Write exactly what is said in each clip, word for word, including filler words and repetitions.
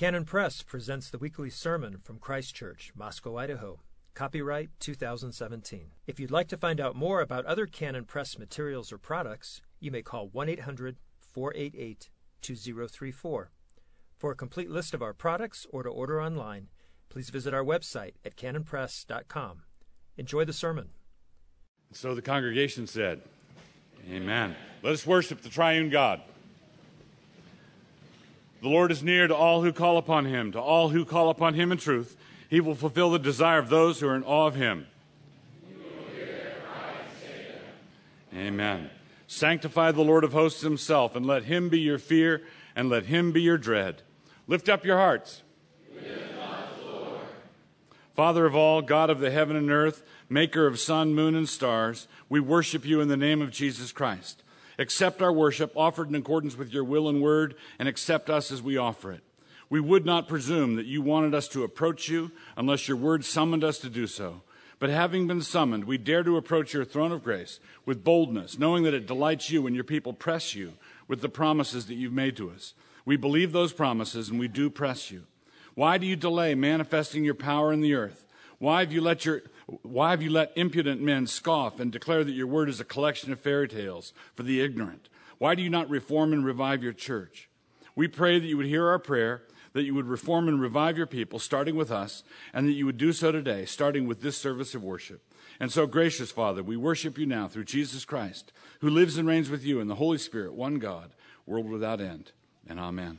Canon Press presents the weekly sermon from Christ Church, Moscow, Idaho. Copyright two thousand seventeen. If you'd like to find out more about other Canon Press materials or products, you may call one eight hundred, four eight eight, two zero three four. For a complete list of our products or to order online, please visit our website at canon press dot com. Enjoy the sermon. So the congregation said, Amen. Let us worship the triune God. The Lord is near to all who call upon him, to all who call upon him in truth. He will fulfill the desire of those who are in awe of him. You will hear their cries and save them. Amen. Sanctify the Lord of hosts himself, and let him be your fear, and let him be your dread. Lift up your hearts. We lift up the Lord. Father of all, God of the heaven and earth, maker of sun, moon, and stars, we worship you in the name of Jesus Christ. Accept our worship offered in accordance with your will and word, and accept us as we offer it. We would not presume that you wanted us to approach you unless your word summoned us to do so. But having been summoned, we dare to approach your throne of grace with boldness, knowing that it delights you when your people press you with the promises that you've made to us. We believe those promises, and we do press you. Why do you delay manifesting your power in the earth? Why have you let your Why have you let impudent men scoff and declare that your word is a collection of fairy tales for the ignorant? Why do you not reform and revive your church? We pray that you would hear our prayer, that you would reform and revive your people, starting with us, and that you would do so today, starting with this service of worship. And so, gracious Father, we worship you now through Jesus Christ, who lives and reigns with you in the Holy Spirit, one God, world without end. And amen.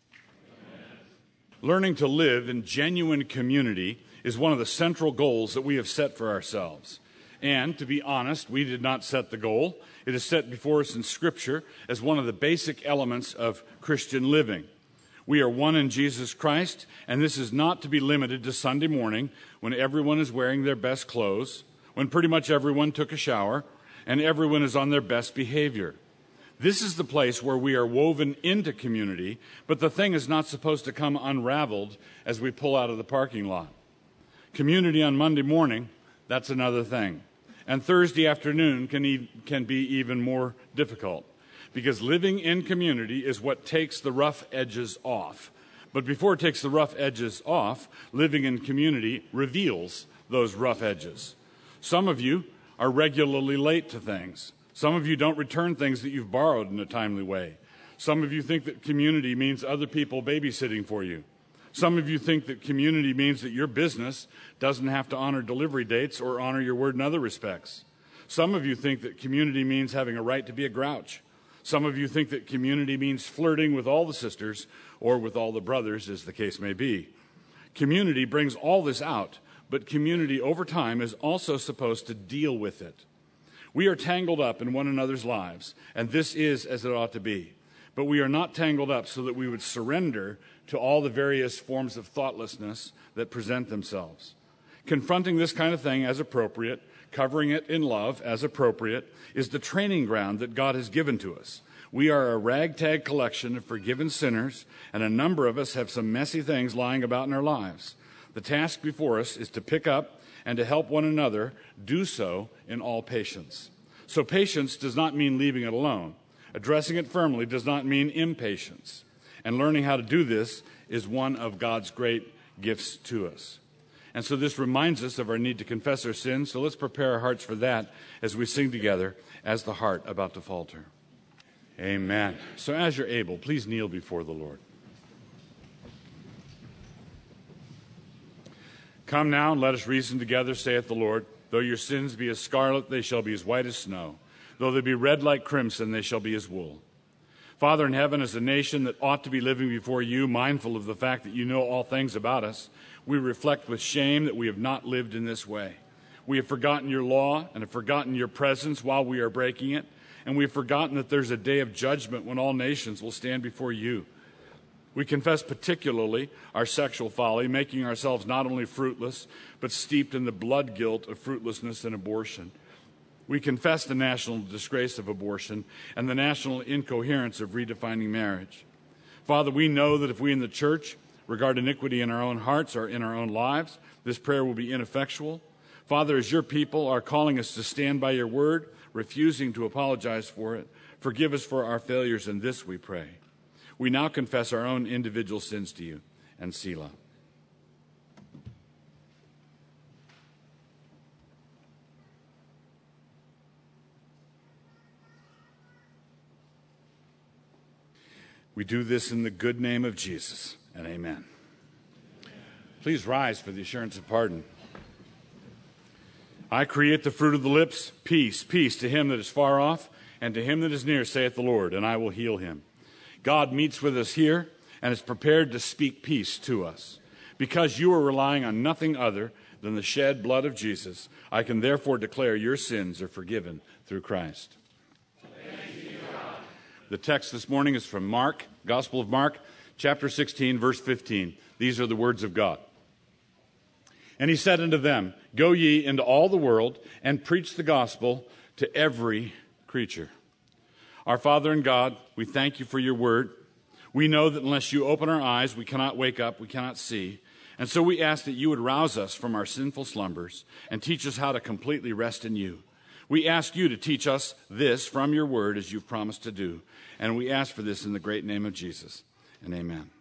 Amen. Learning to live in genuine community is one of the central goals that we have set for ourselves. And to be honest, we did not set the goal. It is set before us in Scripture as one of the basic elements of Christian living. We are one in Jesus Christ, and this is not to be limited to Sunday morning when everyone is wearing their best clothes, when pretty much everyone took a shower, and everyone is on their best behavior. This is the place where we are woven into community, but the thing is not supposed to come unraveled as we pull out of the parking lot. Community on Monday morning, that's another thing. And Thursday afternoon can, e- can be even more difficult, because living in community is what takes the rough edges off. But before it takes the rough edges off, living in community reveals those rough edges. Some of you are regularly late to things. Some of you don't return things that you've borrowed in a timely way. Some of you think that community means other people babysitting for you. Some of you think that community means that your business doesn't have to honor delivery dates or honor your word in other respects. Some of you think that community means having a right to be a grouch. Some of you think that community means flirting with all the sisters or with all the brothers, as the case may be. Community brings all this out, but community over time is also supposed to deal with it. We are tangled up in one another's lives, and this is as it ought to be. But we are not tangled up so that we would surrender to all the various forms of thoughtlessness that present themselves. Confronting this kind of thing as appropriate, covering it in love as appropriate, is the training ground that God has given to us. We are a ragtag collection of forgiven sinners, and a number of us have some messy things lying about in our lives. The task before us is to pick up and to help one another do so in all patience. So patience does not mean leaving it alone. Addressing it firmly does not mean impatience. And learning how to do this is one of God's great gifts to us. And so this reminds us of our need to confess our sins. So let's prepare our hearts for that as we sing together, As the Heart About to Falter. Amen. So as you're able, please kneel before the Lord. Come now and let us reason together, saith the Lord. Though your sins be as scarlet, they shall be as white as snow. Though they be red like crimson, they shall be as wool. Father in heaven, as a nation that ought to be living before you, mindful of the fact that you know all things about us, we reflect with shame that we have not lived in this way. We have forgotten your law and have forgotten your presence while we are breaking it, and we have forgotten that there's a day of judgment when all nations will stand before you. We confess particularly our sexual folly, making ourselves not only fruitless, but steeped in the blood guilt of fruitlessness and abortion. We confess the national disgrace of abortion and the national incoherence of redefining marriage. Father, we know that if we in the church regard iniquity in our own hearts or in our own lives, this prayer will be ineffectual. Father, as your people are calling us to stand by your word, refusing to apologize for it, forgive us for our failures in this, we pray. We now confess our own individual sins to you. and Selah. We do this in the good name of Jesus, and amen. Please rise for the assurance of pardon. I create the fruit of the lips, peace, peace to him that is far off, and to him that is near, saith the Lord, and I will heal him. God meets with us here and is prepared to speak peace to us. Because you are relying on nothing other than the shed blood of Jesus, I can therefore declare your sins are forgiven through Christ. The text this morning is from Mark, Gospel of Mark, chapter sixteen, verse fifteen. These are the words of God. And he said unto them, Go ye into all the world, and preach the gospel to every creature. Our Father and God, we thank you for your word. We know that unless you open our eyes, we cannot wake up, we cannot see. And so we ask that you would rouse us from our sinful slumbers and teach us how to completely rest in you. We ask you to teach us this from your word as you've promised to do. And we ask for this in the great name of Jesus. And amen. Amen.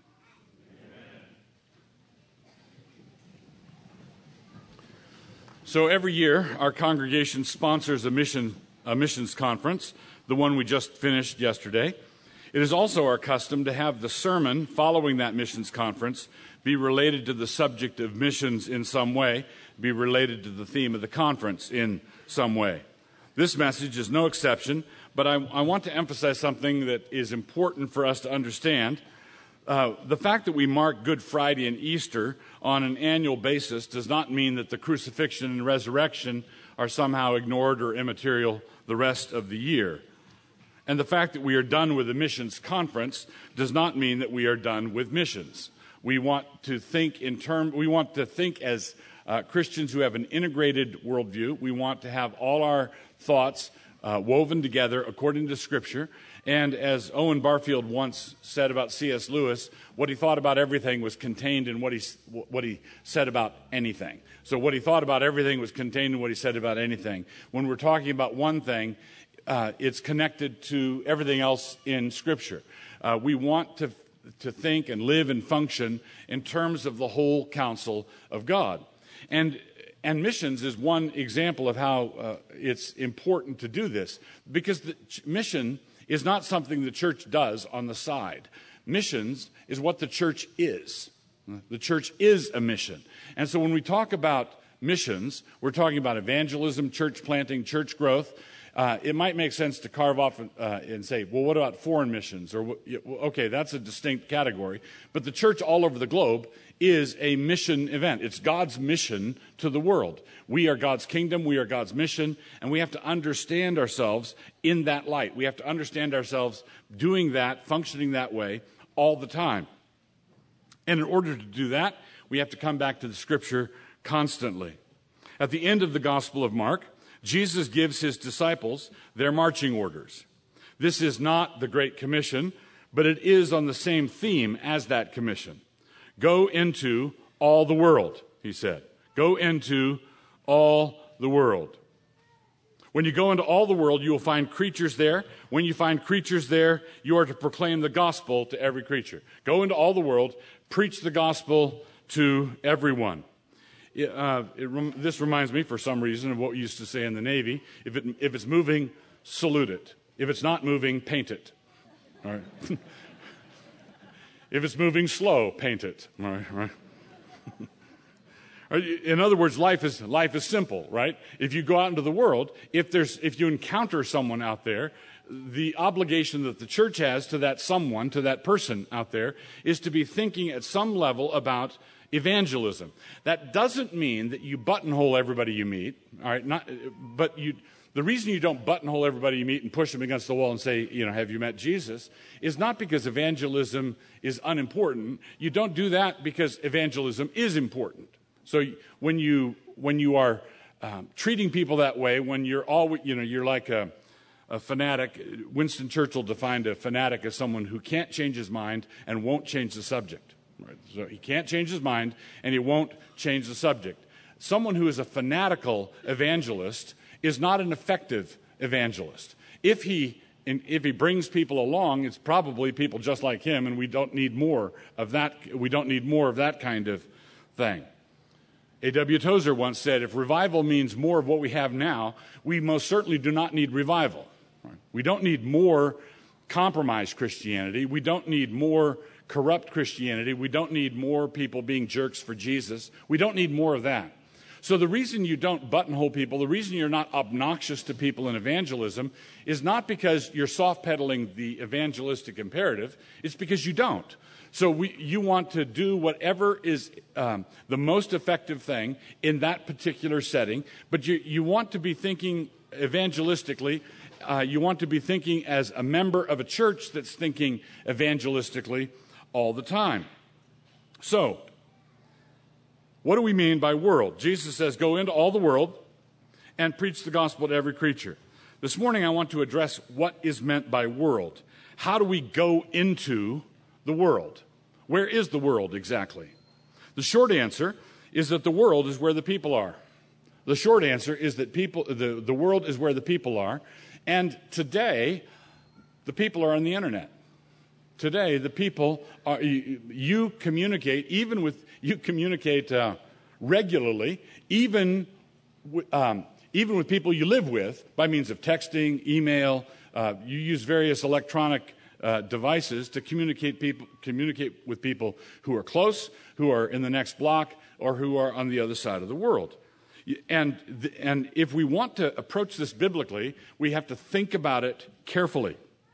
So every year, our congregation sponsors a, mission, a missions conference, the one we just finished yesterday. It is also our custom to have the sermon following that missions conference be related to the subject of missions in some way, be related to the theme of the conference in some way. This message is no exception, but I, I want to emphasize something that is important for us to understand. Uh, the fact that we mark Good Friday and Easter on an annual basis does not mean that the crucifixion and resurrection are somehow ignored or immaterial the rest of the year. And the fact that we are done with the missions conference does not mean that we are done with missions. We want to think in term, we want to think as uh, Christians who have an integrated worldview. We want to have all our thoughts uh, woven together according to Scripture. And as Owen Barfield once said about C S Lewis, what he thought about everything was contained in what he, what he said about anything. So what he thought about everything was contained in what he said about anything. When we're talking about one thing, uh, it's connected to everything else in Scripture. Uh, we want to, to think and live and function in terms of the whole counsel of God. And And missions is one example of how uh, it's important to do this, because the ch- mission is not something the church does on the side. Missions is what the church is. The church is a mission. And so when we talk about missions, we're talking about evangelism, church planting, church growth. Uh, it might make sense to carve off uh, and say, well, what about foreign missions? Or, okay, that's a distinct category. But the church all over the globe is a mission event. It's God's mission to the world. We are God's kingdom, we are God's mission, and we have to understand ourselves in that light. We have to understand ourselves doing that, functioning that way all the time. And in order to do that, we have to come back to the Scripture constantly. At the end of the Gospel of Mark, Jesus gives his disciples their marching orders. This is not the Great Commission, but it is on the same theme as that commission. Go into all the world, he said. Go into all the world. When you go into all the world, you will find creatures there. When you find creatures there, you are to proclaim the gospel to every creature. Go into all the world, preach the gospel to everyone. Uh, it, this reminds me, for some reason, of what we used to say in the Navy. If, it, if it's moving, salute it. If it's not moving, paint it. All right. If it's moving slow, paint it. All right, all right. In other words, life is life is simple, right? If you go out into the world, if there's if you encounter someone out there, the obligation that the church has to that someone, to that person out there, is to be thinking at some level about evangelism. That doesn't mean that you buttonhole everybody you meet, all right? Not, but you. The reason you don't buttonhole everybody you meet and push them against the wall and say, you know, have you met Jesus, is not because evangelism is unimportant. You don't do that because evangelism is important. So when you when you are um, treating people that way, when you're all, you know, you're like a, a fanatic. Winston Churchill defined a fanatic as someone who can't change his mind and won't change the subject. Right? So he can't change his mind and he won't change the subject. Someone who is a fanatical evangelist is not an effective evangelist. If he and if he brings people along, it's probably people just like him, and we don't need more of that. We don't need more of that kind of thing. A W Tozer once said, if revival means more of what we have now, we most certainly do not need revival. We don't need more compromised Christianity. We don't need more corrupt Christianity. We don't need more people being jerks for Jesus. We don't need more of that. So the reason you don't buttonhole people, the reason you're not obnoxious to people in evangelism is not because you're soft-pedaling the evangelistic imperative. It's because you don't. So we, you want to do whatever is um, the most effective thing in that particular setting, but you, you want to be thinking evangelistically. Uh, you want to be thinking as a member of a church that's thinking evangelistically all the time. So, what do we mean by world? Jesus says, go into all the world and preach the gospel to every creature. This morning I want to address what is meant by world. How do we go into the world? Where is the world exactly? The short answer is that the world is where the people are. The short answer is that people, the, the world is where the people are. And today, the people are on the internet. Today, the people are, you, you communicate, even with, you communicate uh, regularly, even, um, even with people you live with by means of texting, email. Uh, you use various electronic uh, devices to communicate people, communicate with people who are close, who are in the next block, or who are on the other side of the world. And, th- and if we want to approach this biblically, we have to think about it carefully.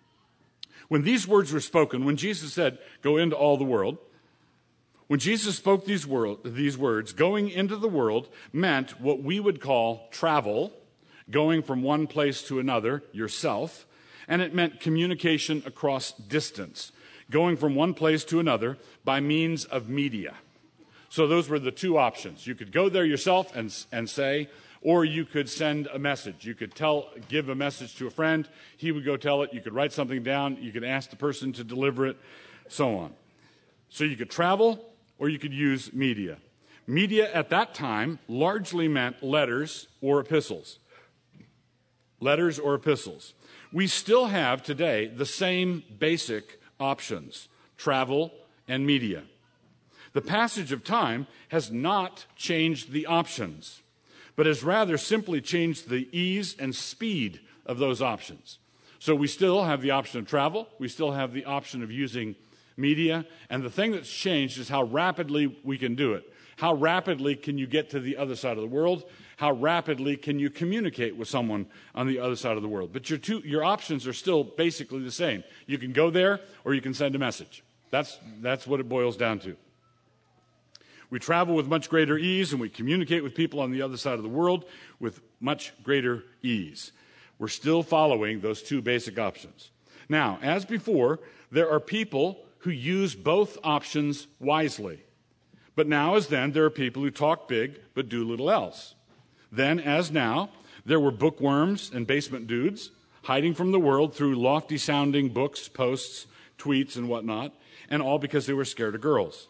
When these words were spoken, when Jesus said, go into all the world, when Jesus spoke these, world, these words, going into the world meant what we would call travel, going from one place to another, yourself, and it meant communication across distance, going from one place to another by means of media. So those were the two options. You could go there yourself and, and say, or you could send a message. You could tell, give a message to a friend. He would go tell it. You could write something down. You could ask the person to deliver it, so on. So you could travel, or you could use media. Media at that time largely meant letters or epistles. Letters or epistles. We still have today the same basic options, travel and media. The passage of time has not changed the options, but has rather simply changed the ease and speed of those options. So we still have the option of travel, we still have the option of using media, and the thing that's changed is how rapidly we can do it. How rapidly can you get to the other side of the world? How rapidly can you communicate with someone on the other side of the world? But your two, your options are still basically the same. You can go there, or you can send a message. That's, that's what it boils down to. We travel with much greater ease, and we communicate with people on the other side of the world with much greater ease. We're still following those two basic options. Now, as before, there are people who use both options wisely. But now as then, there are people who talk big but do little else. Then as now, there were bookworms and basement dudes hiding from the world through lofty-sounding books, posts, tweets, and whatnot, and all because they were scared of girls.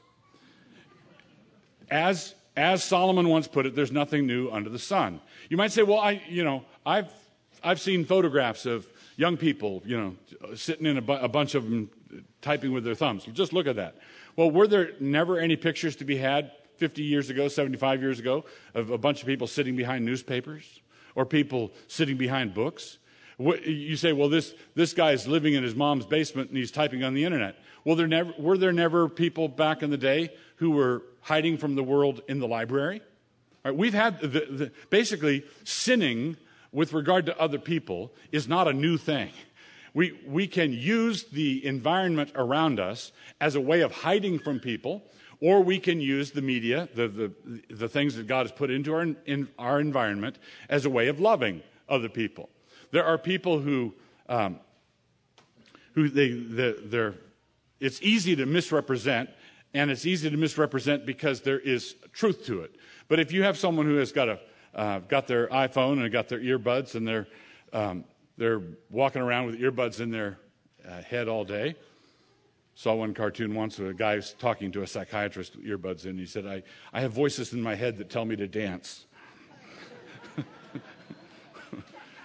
As, as Solomon once put it, there's nothing new under the sun. You might say, well, I, you know, I've, I've seen photographs of young people, you know, sitting in a, bu- a bunch of them typing with their thumbs. Just look at that. Well, were there never any pictures to be had fifty years ago, seventy-five years ago, of a bunch of people sitting behind newspapers or people sitting behind books? What, you say, well, this, this guy's living in his mom's basement and he's typing on the internet. Well, there never, were there never people back in the day who were hiding from the world in the library? All right, we've had, the, the, basically, sinning with regard to other people is not a new thing. We, we can use the environment around us as a way of hiding from people, or we can use the media, the, the, the things that God has put into our, in our environment, as a way of loving other people. There are people who, um, who they, the, they're, it's easy to misrepresent, and it's easy to misrepresent because there is truth to it. But if you have someone who has got a uh, got their iPhone and got their earbuds and they're um, they're walking around with earbuds in their uh, head all day. Saw one cartoon once where a guy was talking to a psychiatrist with earbuds in. And he said, I, I have voices in my head that tell me to dance.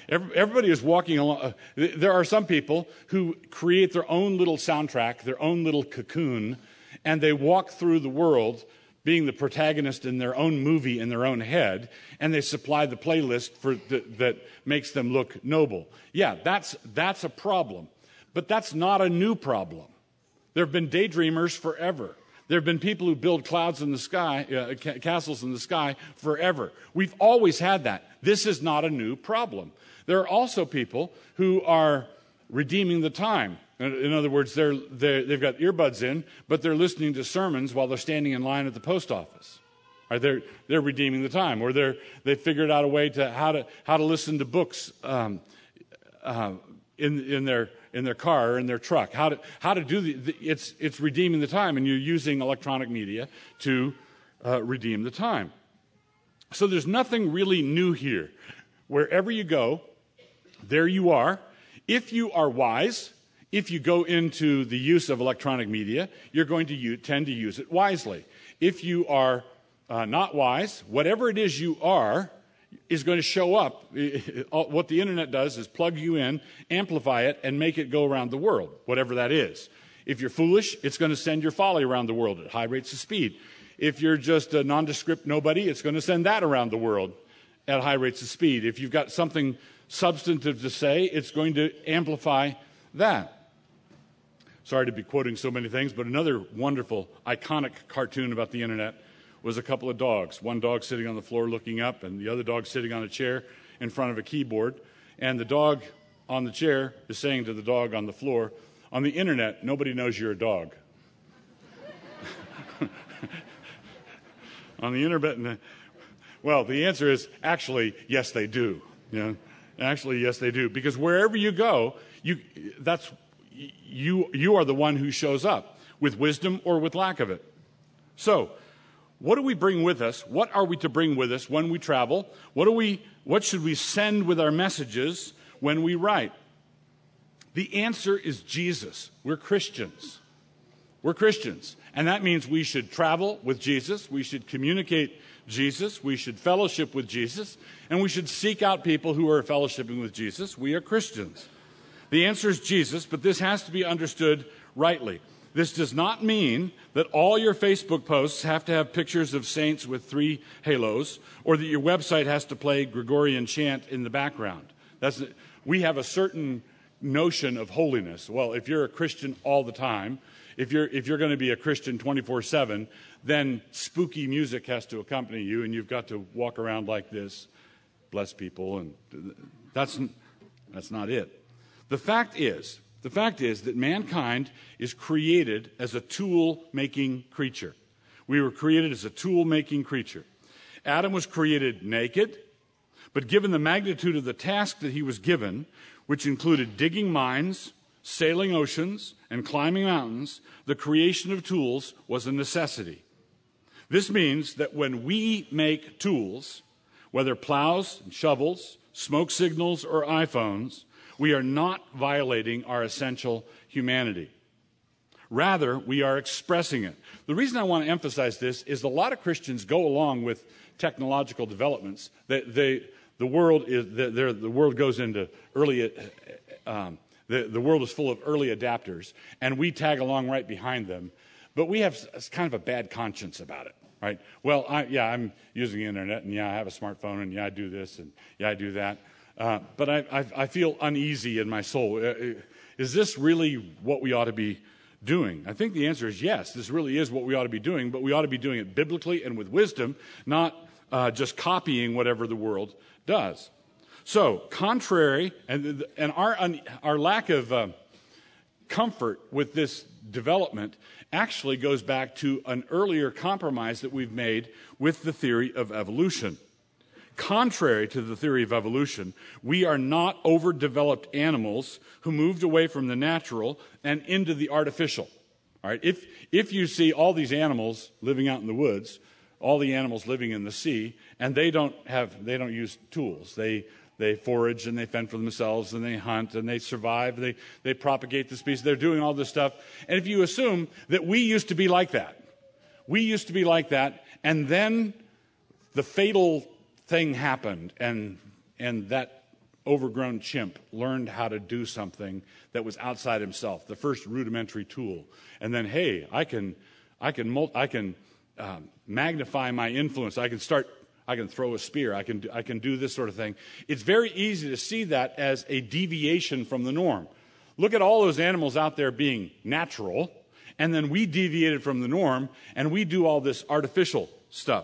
Everybody is walking along. There are some people who create their own little soundtrack, their own little cocoon, and they walk through the world being the protagonist in their own movie in their own head, and they supply the playlist for the, that makes them look noble. Yeah, that's that's a problem. But that's not a new problem. There have been daydreamers forever. There have been people who build clouds in the sky, uh, ca- castles in the sky forever. We've always had that. This is not a new problem. There are also people who are redeeming the time. In other words, they're, they're, they've got earbuds in, but they're listening to sermons while they're standing in line at the post office. Right? They're, they're redeeming the time. Or they're, they've figured out a way to how to, how to listen to books um, uh, in, in, their, in their car or in their truck. How to, how to do the, the it's, it's redeeming the time, and you're using electronic media to uh, redeem the time. So there's nothing really new here. Wherever you go, there you are. If you are wise, if you go into the use of electronic media, you're going to use, tend to use it wisely. If you are uh, not wise, whatever it is you are is going to show up. What the internet does is plug you in, amplify it, and make it go around the world, whatever that is. If you're foolish, it's going to send your folly around the world at high rates of speed. If you're just a nondescript nobody, it's going to send that around the world at high rates of speed. If you've got something substantive to say, it's going to amplify that. Sorry to be quoting so many things, but another wonderful, iconic cartoon about the internet was a couple of dogs. One dog sitting on the floor looking up, and the other dog sitting on a chair in front of a keyboard. And the dog on the chair is saying to the dog on the floor, on the internet, nobody knows you're a dog. On the internet, well, the answer is actually, yes, they do. You know? Actually, yes, they do. Because wherever you go, you that's you you are the one who shows up with wisdom or with lack of it. So, what do we bring with us? What are we to bring with us when we travel? What do we what should we send with our messages when we write? The answer is Jesus. We're Christians. We're Christians. And that means we should travel with Jesus. We should communicate Jesus. We should fellowship with Jesus. And we should seek out people who are fellowshipping with Jesus. We are Christians. The answer is Jesus, but this has to be understood rightly. This does not mean that all your Facebook posts have to have pictures of saints with three halos, or that your website has to play Gregorian chant in the background. That's, we have a certain notion of holiness. Well, if you're a Christian all the time, if you're if you're going to be a Christian twenty-four seven, then spooky music has to accompany you, and you've got to walk around like this, bless people, and that's that's not it. The fact is, the fact is that mankind is created as a tool-making creature. We were created as a tool-making creature. Adam was created naked, but given the magnitude of the task that he was given, which included digging mines, sailing oceans, and climbing mountains, the creation of tools was a necessity. This means that when we make tools, whether plows and shovels, smoke signals, or iPhones, we are not violating our essential humanity. Rather, we are expressing it. The reason I want to emphasize this is a lot of Christians go along with technological developments. They, they, the world is the, the world goes into early. Um, the, the world is full of early adapters, and we tag along right behind them. But we have kind of a bad conscience about it, right? Well, I, yeah, I'm using the internet, and yeah, I have a smartphone, and yeah, I do this, and yeah, I do that. Uh, but I, I, I feel uneasy in my soul. Is this really what we ought to be doing? I think the answer is yes. This really is what we ought to be doing, but we ought to be doing it biblically and with wisdom, not uh, just copying whatever the world does. So, contrary, and, and our, our lack of uh, comfort with this development actually goes back to an earlier compromise that we've made with the theory of evolution. Contrary to the theory of evolution, we are not overdeveloped animals who moved away from the natural and into the artificial. All right? If, if you see all these animals living out in the woods, all the animals living in the sea, and they don't have, they don't use tools. They, they forage and they fend for themselves and they hunt and they survive. They, they propagate the species. They're doing all this stuff. And if you assume that we used to be like that, we used to be like that, and then the fatal thing happened, and and that overgrown chimp learned how to do something that was outside himself, the first rudimentary tool. And then, hey, I can, I can, mul- I can um, magnify my influence. I can start, I can throw a spear. I can, do, I can do this sort of thing. It's very easy to see that as a deviation from the norm. Look at all those animals out there being natural, and then we deviated from the norm, and we do all this artificial stuff.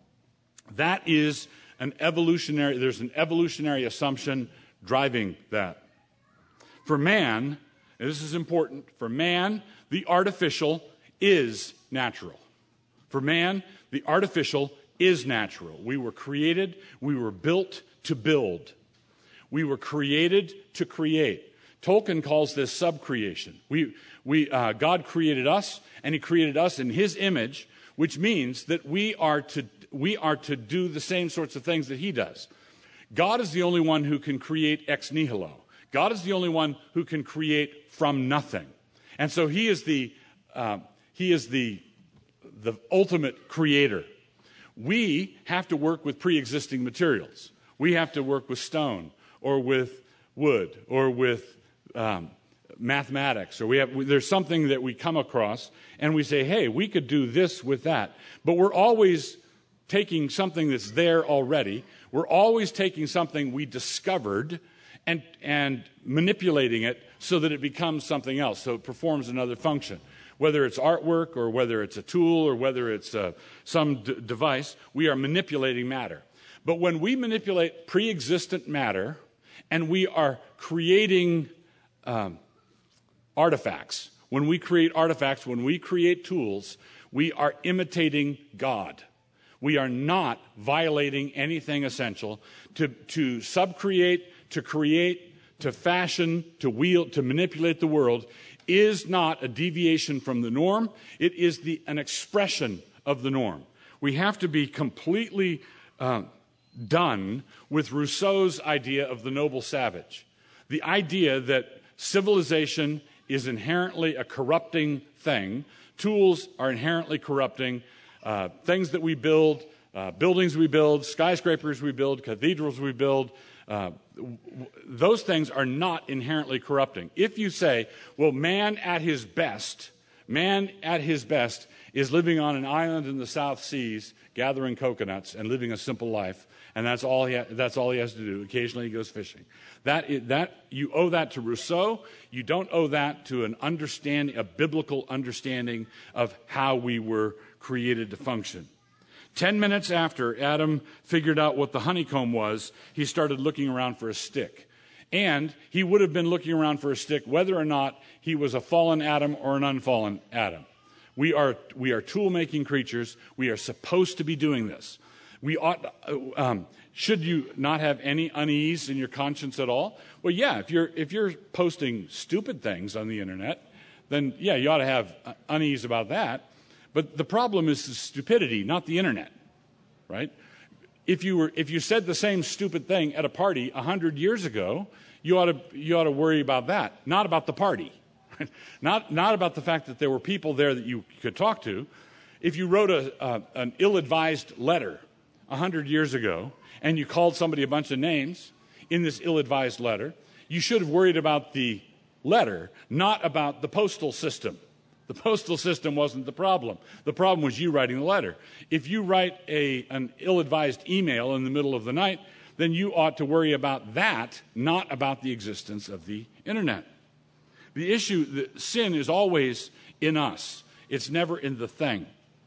That is an evolutionary, there's an evolutionary assumption driving that. For man, and this is important, for man, the artificial is natural. For man, the artificial is natural. We were created, we were built to build. We were created to create. Tolkien calls this subcreation. We, we, uh, God created us, and he created us in his image, which means that we are to we are to do the same sorts of things that he does. God is the only one who can create ex nihilo. God is the only one who can create from nothing. And so he is the uh, he is the the ultimate creator. We have to work with pre-existing materials. We have to work with stone or with wood or with um, mathematics, or we have there's something that we come across and we say, hey, we could do this with that. But we're always taking something that's there already. We're always taking something we discovered and and manipulating it so that it becomes something else, so it performs another function. Whether it's artwork or whether it's a tool or whether it's uh, some d- device, we are manipulating matter. But when we manipulate pre-existent matter and we are creating um, artifacts, when we create artifacts, when we create tools, we are imitating God. We are not violating anything essential. To, to subcreate, to create, to fashion, to wield, to manipulate the world is not a deviation from the norm. It is the, an expression of the norm. We have to be completely uh, done with Rousseau's idea of the noble savage. The idea that civilization is inherently a corrupting thing. Tools are inherently corrupting. Uh, things that we build, uh, buildings we build, skyscrapers we build, cathedrals we build, uh, w- those things are not inherently corrupting. If you say, well, man at his best, man at his best is living on an island in the South Seas, gathering coconuts and living a simple life, and that's all he ha- that's all he has to do. Occasionally he goes fishing. That is, that you owe that to Rousseau. You don't owe that to an understanding, a biblical understanding of how we were created to function. Ten minutes after Adam figured out what the honeycomb was, he started looking around for a stick. And he would have been looking around for a stick whether or not he was a fallen Adam or an unfallen Adam. We are, we are tool-making creatures. We are supposed to be doing this. We ought, um, should you not have any unease in your conscience at all? Well, yeah, if you're, if you're posting stupid things on the internet, then yeah, you ought to have unease about that. But the problem is the stupidity, not the internet, right? If you were, if you said the same stupid thing at a party a hundred years ago, you ought to, you ought to worry about that, not about the party, right? not, not about the fact that there were people there that you could talk to. If you wrote a, a, an ill-advised letter a hundred years ago and you called somebody a bunch of names in this ill-advised letter, you should have worried about the letter, not about the postal system. The postal system wasn't the problem. The problem was you writing the letter. If you write a, an ill-advised email in the middle of the night, then you ought to worry about that, not about the existence of the internet. The issue, the sin is always in us. It's never in the thing.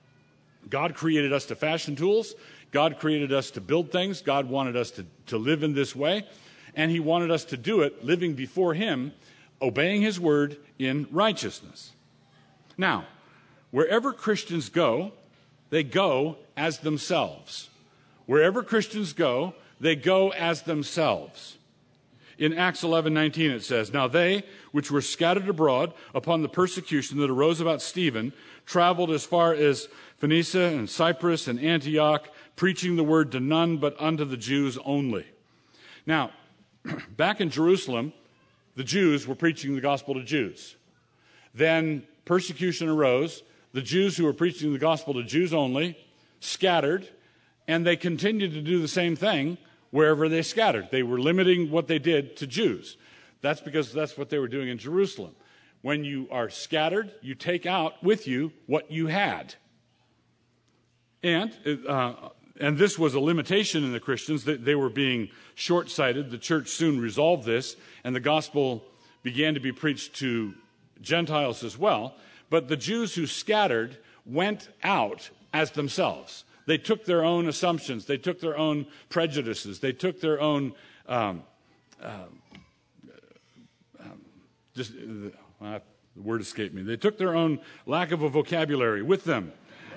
God created us to fashion tools. God created us to build things. God wanted us to, to live in this way. And he wanted us to do it living before him, obeying his word in righteousness. Now, wherever Christians go, they go as themselves. Wherever Christians go, they go as themselves. In Acts eleven nineteen it says, "Now they, which were scattered abroad upon the persecution that arose about Stephen, traveled as far as Phoenicia and Cyprus and Antioch, preaching the word to none but unto the Jews only." Now, back in Jerusalem, the Jews were preaching the gospel to Jews. Then persecution arose. The Jews who were preaching the gospel to Jews only scattered, and they continued to do the same thing wherever they scattered. They were limiting what they did to Jews. That's because that's what they were doing in Jerusalem. When you are scattered, you take out with you what you had. And uh, and this was a limitation in the Christians, that they were being short-sighted. The church soon resolved this, and the gospel began to be preached to Gentiles as well. But the Jews who scattered went out as themselves. They took their own assumptions. They took their own prejudices. They took their own um, uh, um, just uh, the word escaped me. They took their own lack of a vocabulary with them.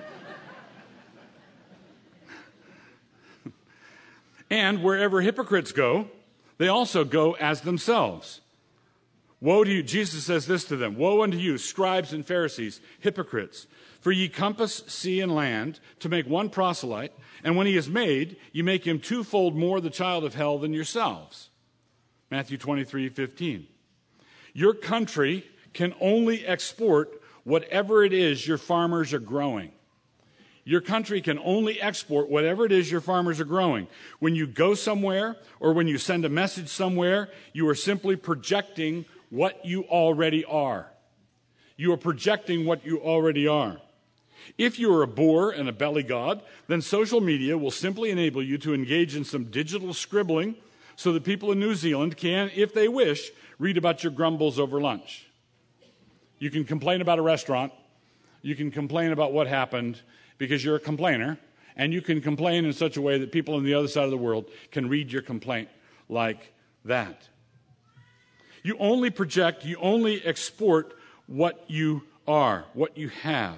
And wherever hypocrites go, they also go as themselves. Woe to you, Jesus says this to them, woe unto you, scribes and Pharisees, hypocrites, for ye compass sea and land to make one proselyte, and when he is made, you make him twofold more the child of hell than yourselves. Matthew twenty-three fifteen. Your country can only export whatever it is your farmers are growing. Your country can only export whatever it is your farmers are growing. When you go somewhere or when you send a message somewhere, you are simply projecting what you already are. You are projecting what you already are. If you are a bore and a belly god, then social media will simply enable you to engage in some digital scribbling so that people in New Zealand can, if they wish, read about your grumbles over lunch. You can complain about a restaurant. You can complain about what happened because you're a complainer, and you can complain in such a way that people on the other side of the world can read your complaint like that. You only project, you only export what you are, what you have.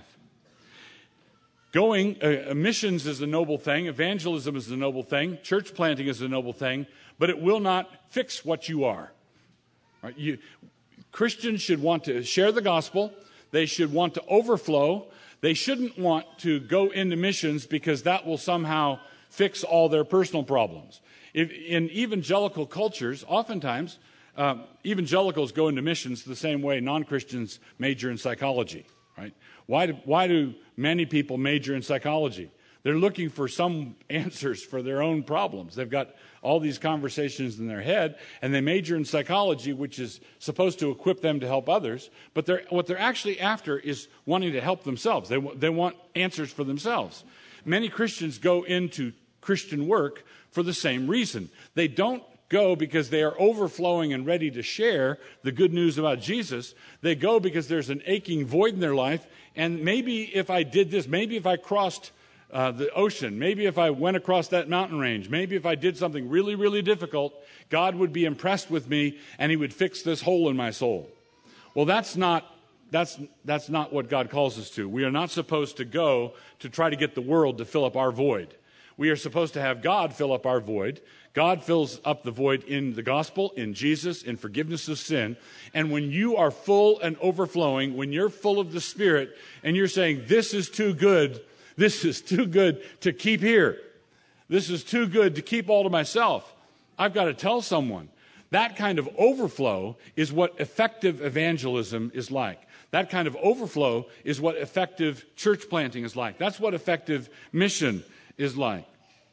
Going, uh, missions is a noble thing, evangelism is a noble thing, church planting is a noble thing, but it will not fix what you are. Right? You, Christians should want to share the gospel, they should want to overflow. They shouldn't want to go into missions because that will somehow fix all their personal problems. If, in evangelical cultures, oftentimes, um, evangelicals go into missions the same way non-Christians major in psychology. Right? Why do, why do many people major in psychology? They're looking for some answers for their own problems. They've got all these conversations in their head, and they major in psychology, which is supposed to equip them to help others. But they're, what they're actually after is wanting to help themselves. They, they want answers for themselves. Many Christians go into Christian work for the same reason. They don't go because they are overflowing and ready to share the good news about Jesus. They go because there's an aching void in their life, and maybe if I did this, maybe if I crossed Uh, the ocean, maybe if I went across that mountain range, maybe if I did something really, really difficult, God would be impressed with me and he would fix this hole in my soul. Well, that's not, that's, that's not what God calls us to. We are not supposed to go to try to get the world to fill up our void. We are supposed to have God fill up our void. God fills up the void in the gospel, in Jesus, in forgiveness of sin. And when you are full and overflowing, when you're full of the Spirit and you're saying, this is too good, this is too good to keep here. This is too good to keep all to myself. I've got to tell someone. That kind of overflow is what effective evangelism is like. That kind of overflow is what effective church planting is like. That's what effective mission is like.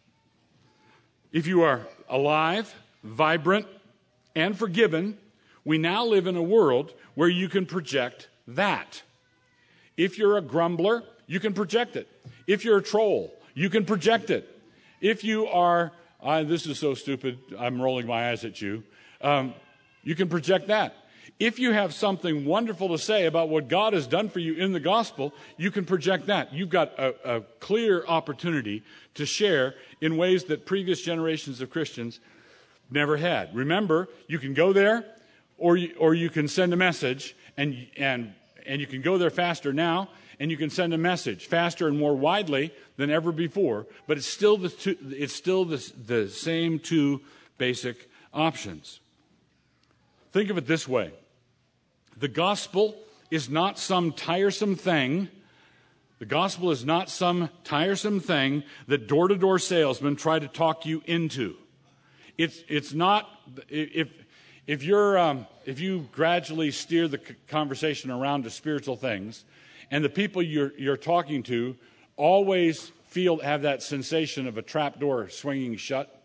If you are alive, vibrant, and forgiven, we now live in a world where you can project that. If you're a grumbler, you can project it. If you're a troll, you can project it. If you are, uh, this is so stupid, I'm rolling my eyes at you, um, you can project that. If you have something wonderful to say about what God has done for you in the gospel, you can project that. You've got a, a clear opportunity to share in ways that previous generations of Christians never had. Remember, you can go there, or you, or you can send a message, and and and you can go there faster now, and you can send a message faster and more widely than ever before, but it's still the two, it's still the, the same two basic options. Think of it this way. The gospel is not some tiresome thing. The gospel is not some tiresome thing that door-to-door salesmen try to talk you into. It's it's not, if if you're um, if you gradually steer the conversation around to spiritual things, and the people you're, you're talking to always feel, have that sensation of a trap door swinging shut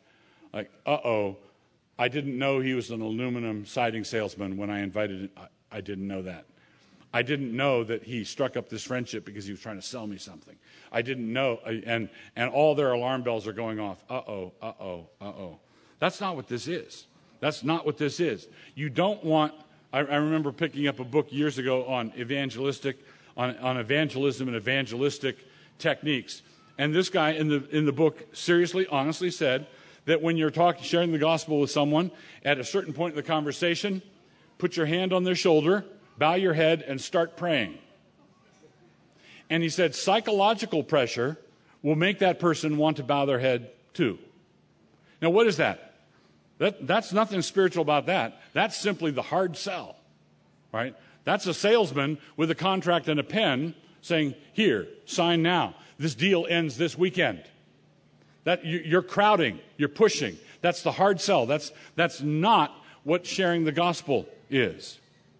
Like, uh-oh, I didn't know he was an aluminum siding salesman when I invited him. I, I didn't know that. I didn't know that he struck up this friendship because he was trying to sell me something. I didn't know, and, and all their alarm bells are going off. Uh-oh, uh-oh, uh-oh. That's not what this is. That's not what this is. You don't want, I, I remember picking up a book years ago on evangelistic, on, on evangelism and evangelistic techniques. And this guy in the in the book seriously, honestly said that when you're talking, sharing the gospel with someone, at a certain point in the conversation, put your hand on their shoulder, bow your head, and start praying. And he said psychological pressure will make that person want to bow their head too. Now, what is that? That that's nothing spiritual about that. That's simply the hard sell, right? That's a salesman with a contract and a pen saying, here, sign now. This deal ends this weekend. That you're crowding, you're pushing. That's the hard sell. That's, that's not what sharing the gospel is.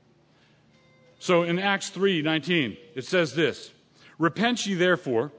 So in Acts three nineteen, it says this, repent ye therefore,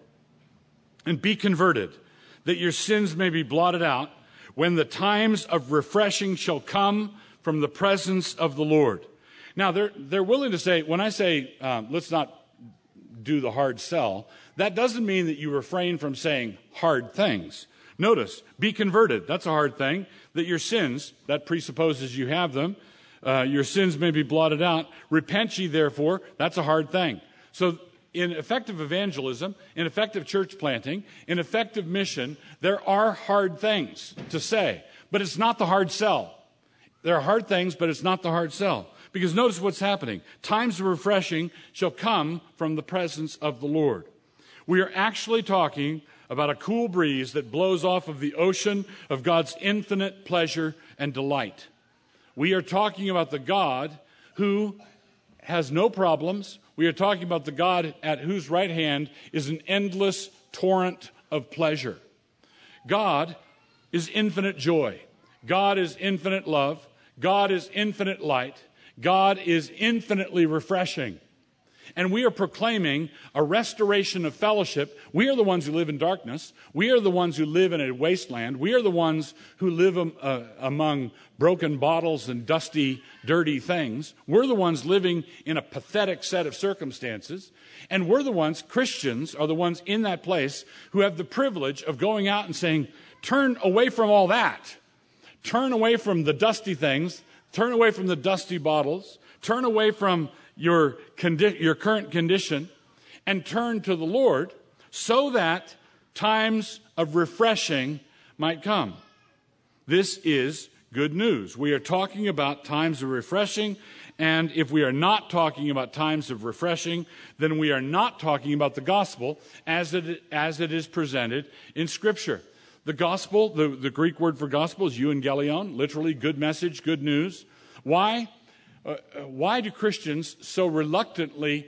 and be converted, that your sins may be blotted out, when the times of refreshing shall come from the presence of the Lord. Now, they're, they're willing to say, when I say, um, let's not do the hard sell, that doesn't mean that you refrain from saying hard things. Notice, be converted. That's a hard thing. That your sins, that presupposes you have them, uh, your sins may be blotted out. Repent ye therefore. That's a hard thing. So in effective evangelism, in effective church planting, in effective mission, there are hard things to say. But it's not the hard sell. There are hard things, but it's not the hard sell. Because notice what's happening. Times of refreshing shall come from the presence of the Lord. We are actually talking about a cool breeze that blows off of the ocean of God's infinite pleasure and delight. We are talking about the God who has no problems. We are talking about the God at whose right hand is an endless torrent of pleasure. God is infinite joy. God is infinite love. God is infinite light. God is infinitely refreshing. And we are proclaiming a restoration of fellowship. We are the ones who live in darkness. We are the ones who live in a wasteland. We are the ones who live um, uh, among broken bottles and dusty, dirty things. We're the ones living in a pathetic set of circumstances. And we're the ones, Christians are the ones in that place who have the privilege of going out and saying, turn away from all that. Turn away from the dusty things. Turn away from the dusty bottles. Turn away from your condi- your current condition and turn to the Lord so that times of refreshing might come. This is good news. We are talking about times of refreshing, and if we are not talking about times of refreshing, then we are not talking about the gospel as it, as it is presented in Scripture. The gospel, the, the Greek word for gospel is euangelion, literally good message, good news. Why? Uh, why do Christians so reluctantly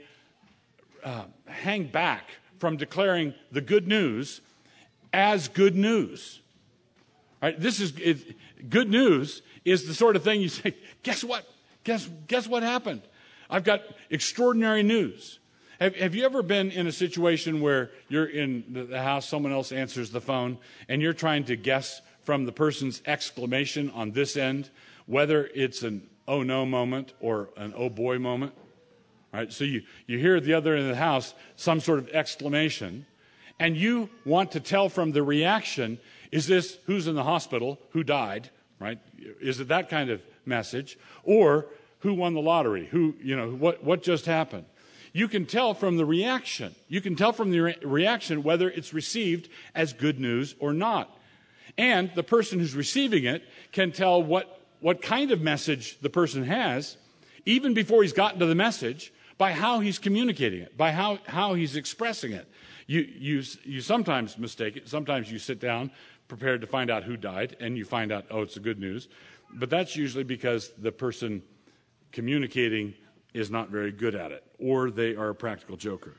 uh, hang back from declaring the good news as good news? All right, this is it, good news is the sort of thing you say, guess what? Guess guess what happened? I've got extraordinary news. Have, have you ever been in a situation where you're in the, the house, someone else answers the phone, and you're trying to guess from the person's exclamation on this end whether it's an oh no moment or an oh boy moment? All right, so you, you hear at the other end of the house some sort of exclamation, and you want to tell from the reaction, is this who's in the hospital, who died, right? Is it that kind of message? Or who won the lottery? Who, you know, what, what just happened? You can tell from the reaction. You can tell from the re- reaction whether it's received as good news or not. And the person who's receiving it can tell what what kind of message the person has, even before he's gotten to the message, by how he's communicating it, by how, how he's expressing it. You, you, you sometimes mistake it. Sometimes you sit down prepared to find out who died, and you find out, oh, it's the good news. But that's usually because the person communicating is not very good at it, or they are a practical joker.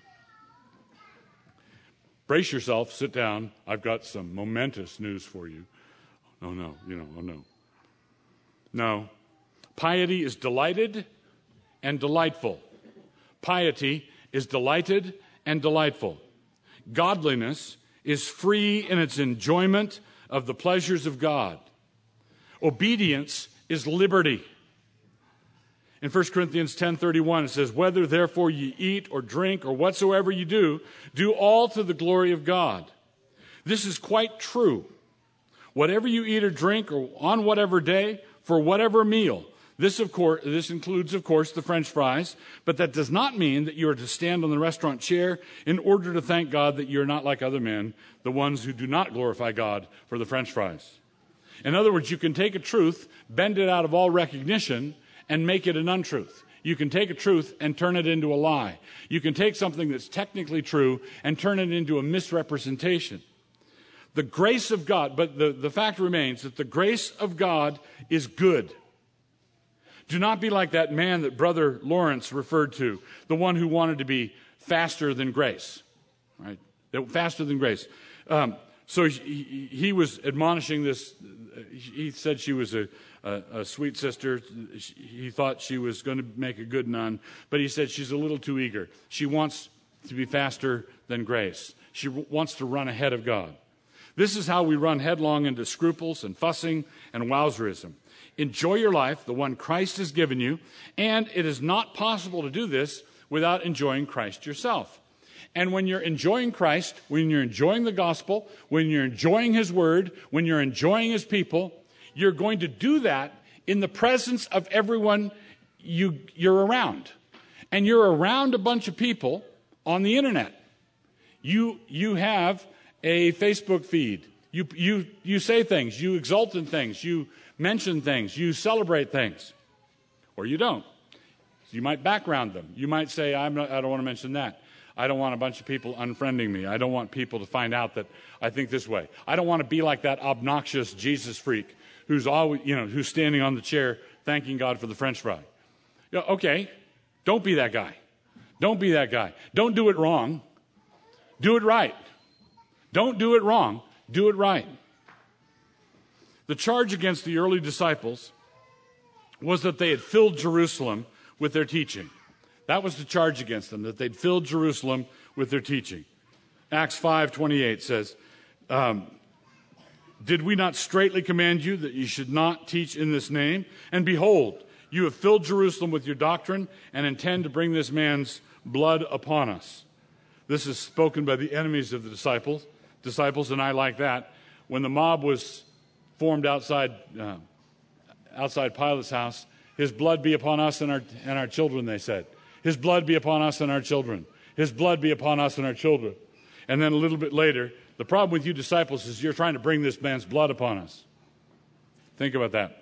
Brace yourself, sit down. I've got some momentous news for you. Oh, no, you know, oh, no. No. Piety is delighted and delightful. Piety is delighted and delightful. Godliness is free in its enjoyment of the pleasures of God. Obedience is liberty. In First Corinthians ten thirty-one, it says, whether therefore ye eat or drink or whatsoever you do, do all to the glory of God. This is quite true. Whatever you eat or drink or on whatever day, for whatever meal, this of course, this includes, of course, the French fries, but that does not mean that you are to stand on the restaurant chair in order to thank God that you're not like other men, the ones who do not glorify God for the French fries. In other words, you can take a truth, bend it out of all recognition, and make it an untruth. You can take a truth and turn it into a lie. You can take something that's technically true and turn it into a misrepresentation. The grace of God, but the, the fact remains that the grace of God is good. Do not be like that man that Brother Lawrence referred to, the one who wanted to be faster than grace, right? Faster than grace. Um, so he, he was admonishing this. He said she was a, a, a sweet sister. He thought she was going to make a good nun, but he said she's a little too eager. She wants to be faster than grace. She wants to run ahead of God. This is how we run headlong into scruples and fussing and wowserism. Enjoy your life, the one Christ has given you, and it is not possible to do this without enjoying Christ yourself. And when you're enjoying Christ, when you're enjoying the gospel, when you're enjoying his word, when you're enjoying his people, you're going to do that in the presence of everyone you, you're around. And you're around a bunch of people on the internet. You, you have a Facebook feed. You, you, you say things, you exult in things, you mention things, you celebrate things, or you don't. You might background them. You might say, I'm not, I don't want to mention that. I don't want a bunch of people unfriending me. I don't want people to find out that I think this way. I don't want to be like that obnoxious Jesus freak who's always, you know, who's standing on the chair thanking God for the French fry. You know, okay, don't be that guy. Don't be that guy. Don't do it wrong. Do it right. Don't do it wrong. Do it right. The charge against the early disciples was that they had filled Jerusalem with their teaching. That was the charge against them, that they'd filled Jerusalem with their teaching. Acts five twenty-eight says, um, did we not straitly command you that you should not teach in this name? And behold, you have filled Jerusalem with your doctrine and intend to bring this man's blood upon us. This is spoken by the enemies of the disciples. Disciples, and I like that. When the mob was formed outside uh, outside Pilate's house, his blood be upon us and our and our children, they said. His blood be upon us and our children. His blood be upon us and our children. And then a little bit later, the problem with you disciples is you're trying to bring this man's blood upon us. Think about that.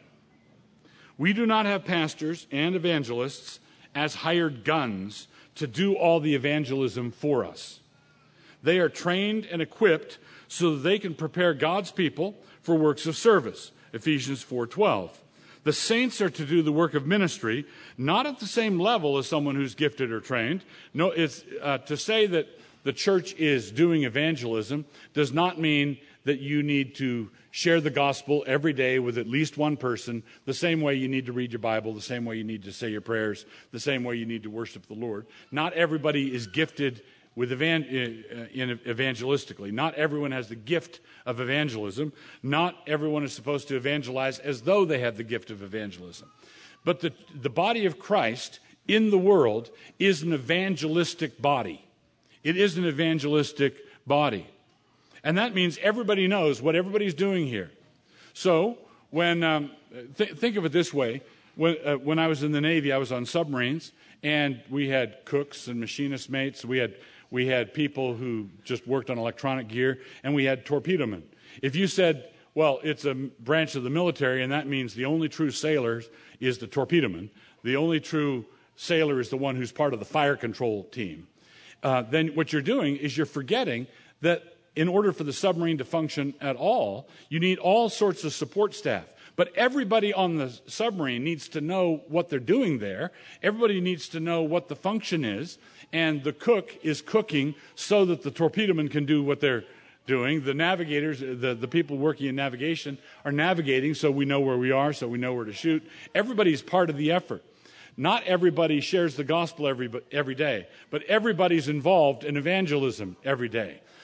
We do not have pastors and evangelists as hired guns to do all the evangelism for us. They are trained and equipped so that they can prepare God's people for works of service. Ephesians four twelve. The saints are to do the work of ministry, not at the same level as someone who's gifted or trained. No, it's uh, to say that the church is doing evangelism does not mean that you need to share the gospel every day with at least one person, the same way you need to read your Bible, the same way you need to say your prayers, the same way you need to worship the Lord. Not everybody is gifted with evan- in evangelistically. Not everyone has the gift of evangelism. Not everyone is supposed to evangelize as though they have the gift of evangelism. But the, the body of Christ in the world is an evangelistic body. It is an evangelistic body. And that means everybody knows what everybody's doing here. So when um, th- think of it this way. When, uh, when I was in the Navy, I was on submarines, and we had cooks and machinist mates. We had We had people who just worked on electronic gear, and we had torpedomen. If you said, well, it's a branch of the military, and that means the only true sailor is the torpedoman, the only true sailor is the one who's part of the fire control team, uh, then what you're doing is you're forgetting that in order for the submarine to function at all, you need all sorts of support staff. But everybody on the submarine needs to know what they're doing there. Everybody needs to know what the function is. And the cook is cooking so that the torpedomen can do what they're doing. The navigators, the, the people working in navigation, are navigating so we know where we are, so we know where to shoot. Everybody's part of the effort. Not everybody shares the gospel every, every day, but everybody's involved in evangelism every day.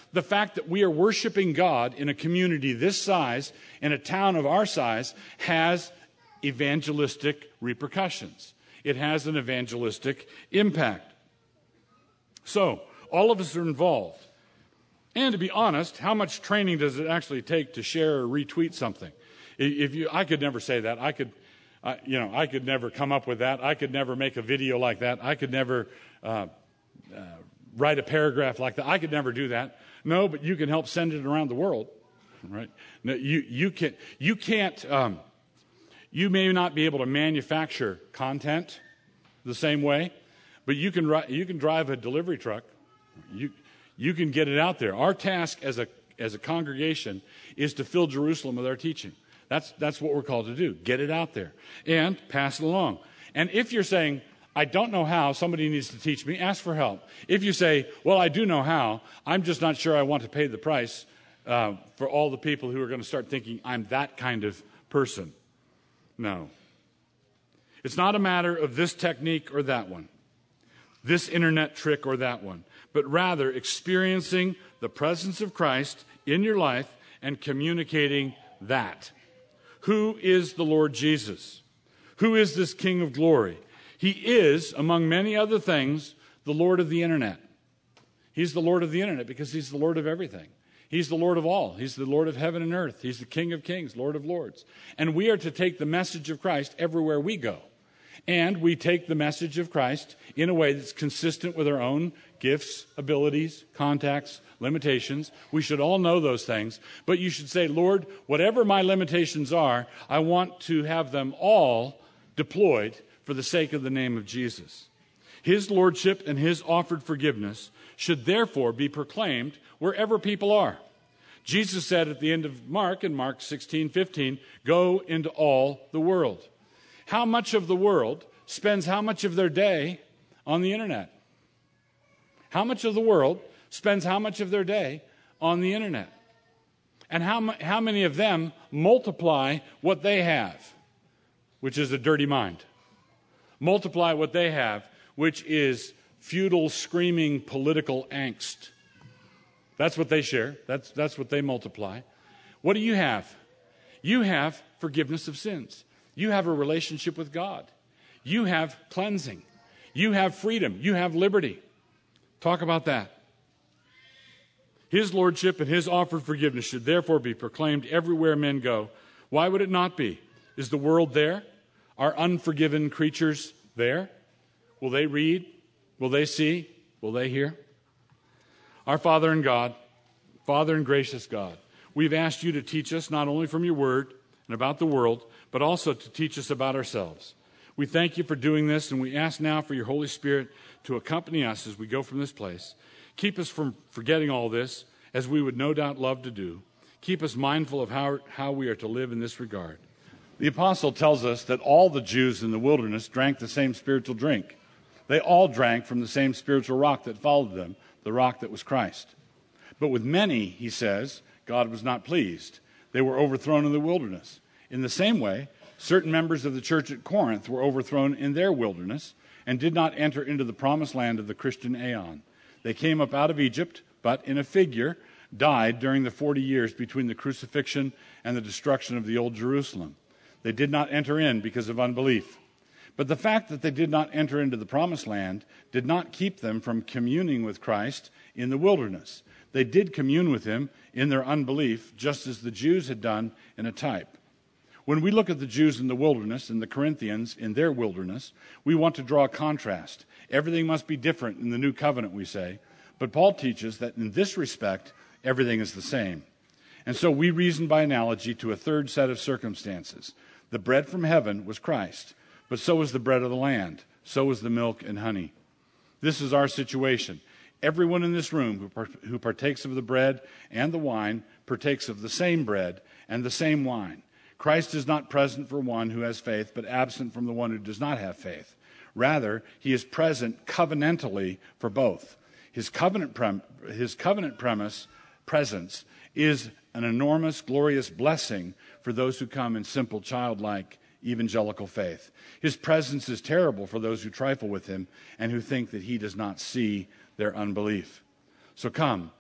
the fact that we are worshiping God in a community this size, in a town of our size, has evangelistic repercussions. It has an evangelistic impact. So, all of us are involved. And to be honest, how much training does it actually take to share or retweet something? If you, I could never say that. I could, uh, you know, I could never come up with that. I could never make a video like that. I could never uh, uh, write a paragraph like that. I could never do that. No, but you can help send it around the world, right? No, you you can you can't. Um, you may not be able to manufacture content the same way, but you can you can drive a delivery truck. You you can get it out there. Our task as a as a congregation is to fill Jerusalem with our teaching. That's that's what we're called to do. Get it out there and pass it along. And if you're saying, I don't know how, somebody needs to teach me, ask for help. If you say, well, I do know how, I'm just not sure I want to pay the price uh, for all the people who are going to start thinking I'm that kind of person. No. It's not a matter of this technique or that one, this internet trick or that one, but rather experiencing the presence of Christ in your life and communicating that. Who is the Lord Jesus? Who is this King of glory? He is, among many other things, the Lord of the internet. He's the Lord of the internet because he's the Lord of everything. He's the Lord of all. He's the Lord of heaven and earth. He's the King of kings, Lord of lords. And we are to take the message of Christ everywhere we go. And we take the message of Christ in a way that's consistent with our own gifts, abilities, contacts, limitations. We should all know those things. But you should say, Lord, whatever my limitations are, I want to have them all deployed for the sake of the name of Jesus. His lordship and his offered forgiveness should therefore be proclaimed wherever people are. Jesus said at the end of Mark, in Mark sixteen fifteen, go into all the world. How much of the world spends how much of their day on the internet? How much of the world spends how much of their day on the internet? And how, how many of them multiply what they have, which is a dirty mind? Multiply what they have, which is feudal, screaming, political angst. That's what they share. That's, that's what they multiply. What do you have? You have forgiveness of sins. You have a relationship with God. You have cleansing. You have freedom. You have liberty. Talk about that. His lordship and his offered forgiveness should therefore be proclaimed everywhere men go. Why would it not be? Is the world there? Are unforgiven creatures there? Will they read? Will they see? Will they hear? Our Father in God, Father and gracious God, we've asked you to teach us not only from your word and about the world, but also to teach us about ourselves. We thank you for doing this, and we ask now for your Holy Spirit to accompany us as we go from this place. Keep us from forgetting all this, as we would no doubt love to do. Keep us mindful of how, how we are to live in this regard. The apostle tells us that all the Jews in the wilderness drank the same spiritual drink. They all drank from the same spiritual rock that followed them, the rock that was Christ. But with many, he says, God was not pleased. They were overthrown in the wilderness. In the same way, certain members of the church at Corinth were overthrown in their wilderness and did not enter into the promised land of the Christian aeon. They came up out of Egypt, but in a figure, died during the forty years between the crucifixion and the destruction of the old Jerusalem. They did not enter in because of unbelief. But the fact that they did not enter into the promised land did not keep them from communing with Christ in the wilderness. They did commune with him in their unbelief, just as the Jews had done in a type. When we look at the Jews in the wilderness and the Corinthians in their wilderness, we want to draw a contrast. Everything must be different in the new covenant, we say. But Paul teaches that in this respect, everything is the same. And so we reason by analogy to a third set of circumstances. The bread from heaven was Christ, but so was the bread of the land. So was the milk and honey. This is our situation. Everyone in this room who, part- who partakes of the bread and the wine partakes of the same bread and the same wine. Christ is not present for one who has faith, but absent from the one who does not have faith. Rather, he is present covenantally for both. His covenant, prem- his covenant premise, presence, is an enormous, glorious blessing for those who come in simple, childlike, evangelical faith. His presence is terrible for those who trifle with him and who think that he does not see their unbelief. So come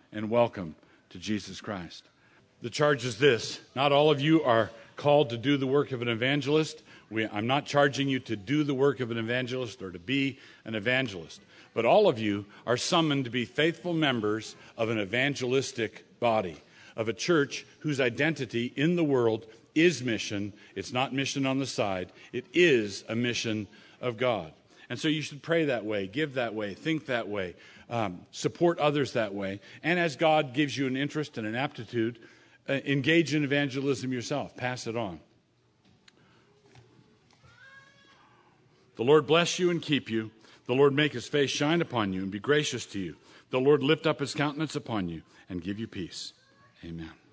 and welcome to Jesus Christ. The charge is this: not all of you are called to do the work of an evangelist. We, I'm not charging you to do the work of an evangelist or to be an evangelist. But all of you are summoned to be faithful members of an evangelistic body, of a church whose identity in the world is mission. It's not mission on the side. It is a mission of God. And so you should pray that way, give that way, think that way, um, support others that way. And as God gives you an interest and an aptitude, uh, engage in evangelism yourself. Pass it on. The Lord bless you and keep you. The Lord make his face shine upon you and be gracious to you. The Lord lift up his countenance upon you and give you peace. Amen.